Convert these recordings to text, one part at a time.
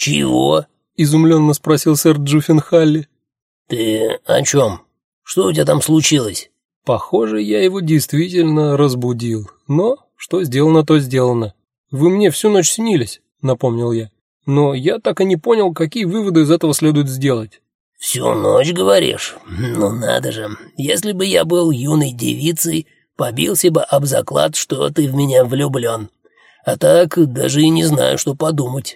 «Чего?» — изумленно спросил сэр Джуффенхалли. «Ты о чем? Что у тебя там случилось?» Похоже, я его действительно разбудил. Но что сделано, то сделано. «Вы мне всю ночь снились», — напомнил я. «Но я так и не понял, какие выводы из этого следует сделать». «Всю ночь, говоришь? Ну надо же. Если бы я был юной девицей, побился бы об заклад, что ты в меня влюблен. А так даже и не знаю, что подумать».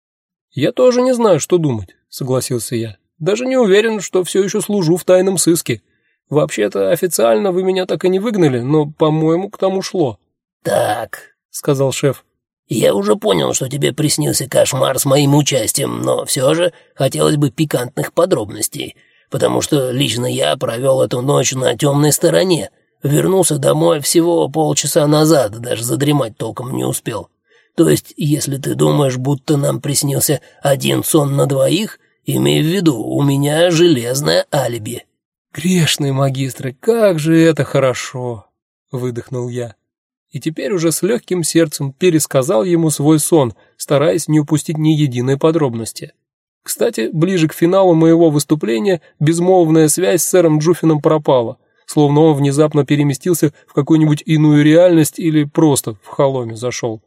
«Я тоже не знаю, что думать», — согласился я. «Даже не уверен, что все еще служу в тайном сыске. Вообще-то официально вы меня так и не выгнали, но, по-моему, к тому шло». «Так», — сказал шеф. «Я уже понял, что тебе приснился кошмар с моим участием, но все же хотелось бы пикантных подробностей, потому что лично я провел эту ночь на темной стороне, вернулся домой всего полчаса назад, даже задремать толком не успел. То есть, если ты думаешь, будто нам приснился один сон на двоих, имей в виду, у меня железное алиби». «Грешные магистры, как же это хорошо!» — выдохнул я. И теперь уже с легким сердцем пересказал ему свой сон, стараясь не упустить ни единой подробности. Кстати, ближе к финалу моего выступления безмолвная связь с сэром Джуффином пропала, словно он внезапно переместился в какую-нибудь иную реальность или просто в холоме зашел.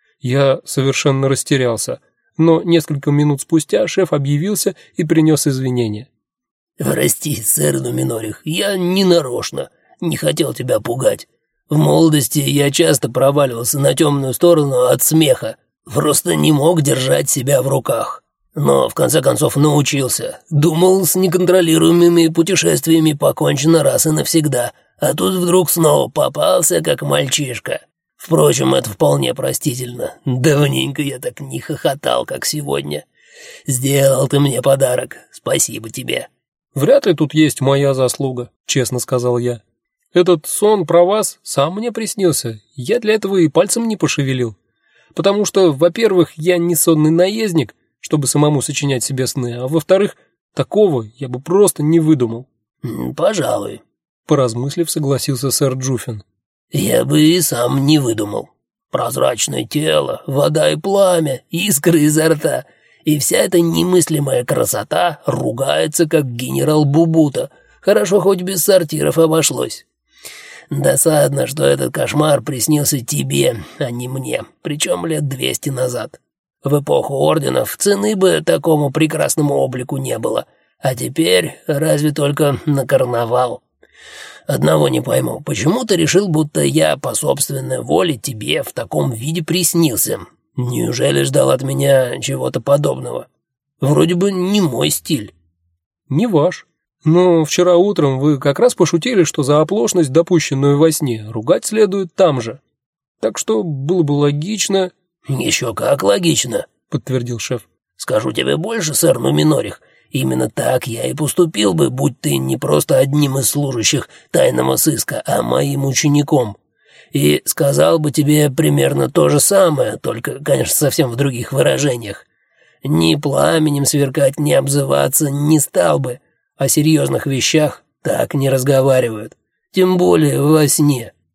Я совершенно растерялся, но несколько минут спустя шеф объявился и принес извинения. «Прости, сэр Нуминорих, я не нарочно, не хотел тебя пугать. В молодости я часто проваливался на темную сторону от смеха, просто не мог держать себя в руках. Но в конце концов научился. Думал, с неконтролируемыми путешествиями покончено раз и навсегда, а тут вдруг снова попался, как мальчишка. Впрочем, это вполне простительно. Давненько я так не хохотал, как сегодня. Сделал ты мне подарок, спасибо тебе». «Вряд ли тут есть моя заслуга», — честно сказал я. «Этот сон про вас сам мне приснился, я для этого и пальцем не пошевелил. Потому что, во-первых, я не сонный наездник, чтобы самому сочинять себе сны, а во-вторых, такого я бы просто не выдумал». «Пожалуй», — поразмыслив, согласился сэр Джуффин. «Я бы и сам не выдумал. Прозрачное тело, вода и пламя, искры изо рта, и вся эта немыслимая красота ругается, как генерал Бубута. Хорошо, хоть без сортиров обошлось. Досадно, что этот кошмар приснился тебе, а не мне, причем лет 200 назад. В эпоху орденов цены бы такому прекрасному облику не было, а теперь разве только на карнавал. Одного не пойму, почему ты решил, будто я по собственной воле тебе в таком виде приснился? Неужели ждал от меня чего-то подобного? Вроде бы не мой стиль». «Не ваш. Но вчера утром вы как раз пошутили, что за оплошность, допущенную во сне, ругать следует там же. Так что было бы логично...» «Еще как логично», — подтвердил шеф. «Скажу тебе больше, сэр Нуминорих, именно так я и поступил бы, будь ты не просто одним из служащих тайного сыска, а моим учеником. И сказал бы тебе примерно то же самое, только, конечно, совсем в других выражениях. Ни пламенем сверкать, ни обзываться не стал бы. О серьезных вещах так не разговаривают, тем более во сне.